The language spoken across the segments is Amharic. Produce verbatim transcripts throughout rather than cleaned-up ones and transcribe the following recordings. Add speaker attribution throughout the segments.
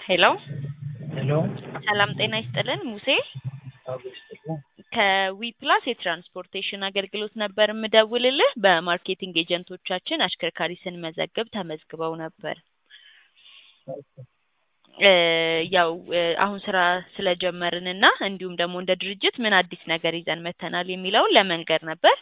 Speaker 1: ሄሎ
Speaker 2: ሄሎ
Speaker 1: ሰላም ጤና ይስጥልን ሙሴ
Speaker 2: አብስጥሉ
Speaker 1: ከዊፕላስ የትራንስፖርቴሽን አገልግሎት ነበር የምደውልልህ በማርኬቲንግ ኤጀንቶቻችን አሽከርካሪ ስንመዘግብ ተመዝግበው ነበር ያው አሁን ስራ ስለጀመርንና እንዲሁም ደግሞ እንደ ድርጅት ምን አዲስ ነገር ይዘን መተናል የሚለው ለመንገር ነበር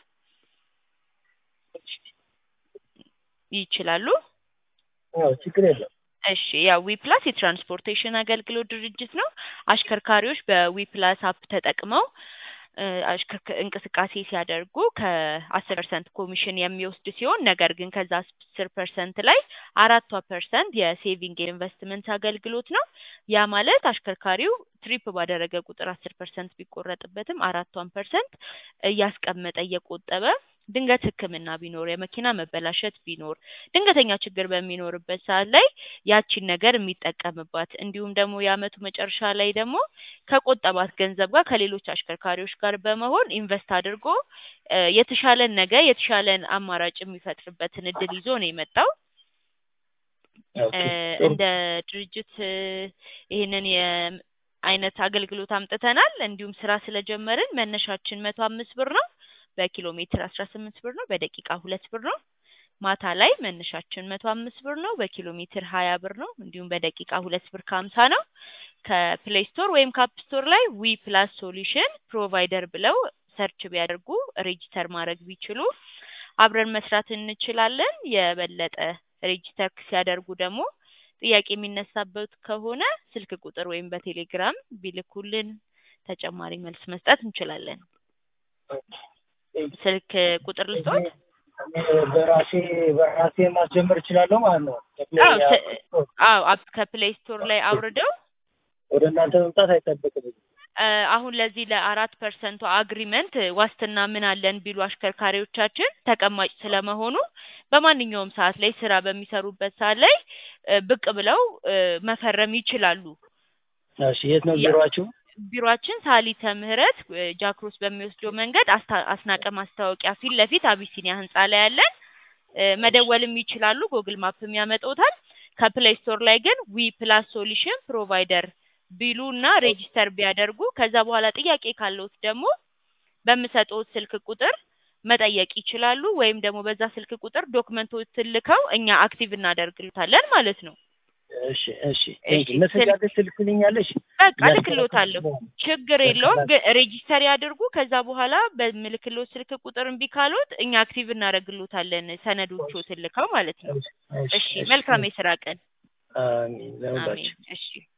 Speaker 1: ይችላሉ
Speaker 2: አዎ ችግር የለም
Speaker 1: እሺ ያው ዊፕላስ የትራንስፖርቴሽን አገልግሎት ድርጅት ነው አሽከርካሪዎች በዊፕላስ አፕ ተጠቅመው አሽከርካሪ እንቅስቃሴ ሲያደርጉ ከ10 ፐርሰንት ኮሚሽን የሚወስድ ሲሆን ነገር ግን ከዛ አስር ፐርሰንት ላይ አራት ፐርሰንት የሴቪንግ ኢንቨስትመንት አገልግሎት ነው ያ ማለት አሽከርካሪው ትሪፕ ባደረገ ቁጥር አስር ፐርሰንት ቢቆረጥበትም አራት ፐርሰንት ያስቀመጠ እየቆጠበ ድንገት ህክምና ቢኖር የመኪና መበላሸት ቢኖር ድንገተኛ ችግር በሚኖርበት ሰዓት ላይ ያቺን ነገር የሚጠቀምባት እንዲሁም ደግሞ ያመቱ መጨረሻ ላይ ደግሞ ከቆጠባት ገንዘብ ጋር ከሌሎች አሽከርካሪዎች ጋር በመሆን ኢንቨስት አድርጎ የተሻለን ነገር የተሻለን አማራጭ የሚፈጥርበትን እድል ይዞ ነው የመጣው እንደ ድርጅት ይሄንን የአይነት አገልግሎት አምጥተናል እንዲሁም ስራ ስለጀመርን መነሻችን መቶ አምስት ብር ነው በኪሎ ሜትር አስራ ስምንት ብር ነው በደቂቃ ሁለት ብር ነው ማታ ላይ መነሻችን መቶ አምስት ብር ነው በኪሎ ሜትር ሃያ ብር ነው እንዲሁም በደቂቃ ሁለት ብር ከሃምሳ ነው ከፕሌይ ስቶር ወይም ከአፕ ስቶር ላይ ዊ ፕላስ ሶሉሽን ፕሮቫይደር ብለው ሰርች ቢያደርጉ ሬጂስተር ማድረግ ቢችሉ አብረን መስራት እንችላለን የበለጠ ሬጂስተር ሲያደርጉ ደግሞ ጥያቄ የሚነሳበት ከሆነ ስልክ ቁጥር ወይም በቴሌግራም ቢልኩልን ተጨማሪ መልስ መስጠት እንችላለን ስልክ ቁጥር ልስጥዎት
Speaker 2: በራሴ በራሴ ማስጀመር እችላለሁ ማለት ነው
Speaker 1: አዎ አዎ አፕ ከፕሌይ ስቶር ላይ አውርደው
Speaker 2: ወደ እናንተ መምጣት አይጠበቅብኝም
Speaker 1: አሁን ለዚህ ለአራት ፐርሰንት አግሪመንት ዋስትና ምን አለን ቢሉ አሽከርካሪዎቻችን ተቀማጭ ስለመሆኑ በማንኛውም ሰዓት ላይ ስራ በሚሰሩበት ሰዓት ላይ ብቅ ብለው መፈረም ይችላሉ
Speaker 2: እሺ የት ነው ቢሮአችሁ
Speaker 1: ቢሮአችን ሳሊተ ምህረት ጃክሮስ በሚወስደው መንገድ አስናቀ ማስታወቂያ ፊት ለፊት አቢሲኒያ ህንጻ ላይ ያለን መደወልም ይችላሉ ጎግል ማፕም ያመጣውታል ከፕሌይ ስቶር ላይ ግን ዊ ፕላስ ሶሉሽን ፕሮቫይደር ቢሉና ሬጂስተር ቢያደርጉ ከዛ በኋላ ጥያቄ ካለዎት ደግሞ በመሰጠው ስልክ ቁጥር መጠየቅ ይችላሉ ወይም ደግሞ በዛ ስልክ ቁጥር ዶክመንቶችን ልከው እኛ አክቲቭ እናደርግልታለን ማለት ነው
Speaker 2: እሺ እሺ መሰጃ ትልክልኛለሽ
Speaker 1: በቃ ልክልዎታለሁ ችግር የለውም ሬጂስተር ያድርጉ ከዛ በኋላ በምልክልዎ ስልክ ቁጥር እምቢ ካሉት እኛ አክቲቭ እናደርግልዎታለን ሰነዶቹን ልከው ማለት ነው እሺ መልካም የስራ ቀን
Speaker 2: አሜን ለሁላችሁ
Speaker 1: እሺ